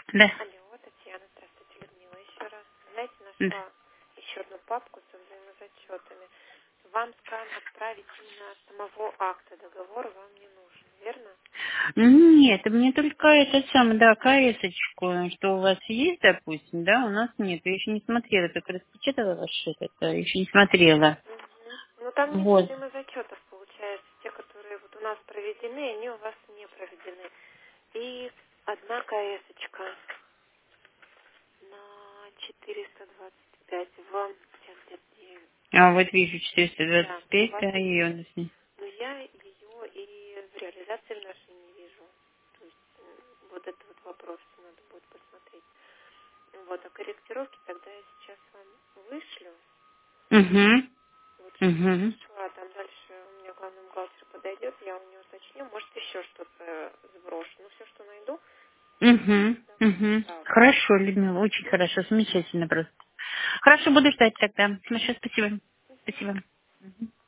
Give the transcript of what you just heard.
Да. Алло, Татьяна, здравствуйте, Людмила, еще раз. Знаете, Да. нашла еще одну папку со взаимозачетами. Вам скан отправить именно самого акта договора вам не нужен, верно? Нет, мне только этот самый, да, КС-очку, что у вас есть, допустим, да, у нас нет. Я еще не смотрела, только распечатала ваш этот, еще не смотрела. Угу. Ну, там нет Вот. взаимозачетов, получается. Те, которые вот у нас проведены, они у вас не проведены. И одна КС-очка на 425 в 79. А вот вижу Да, у 425, вас да, есть. ее у нас нет. Но я ее и в реализации в нашей не вижу. То есть вот это вот вопрос надо будет посмотреть. Вот, а корректировки тогда я сейчас вам вышлю. Угу. Вот что Угу. нашла, там дальше у меня главный бухгалтер подойдет, я у нее уточню, может еще что-то сброшу. Ну все, что найду, Угу. да, Угу. отправлю. Хорошо, Людмила, очень хорошо, замечательно просто. Хорошо, буду ждать тогда. Большое спасибо. Спасибо. Мгм.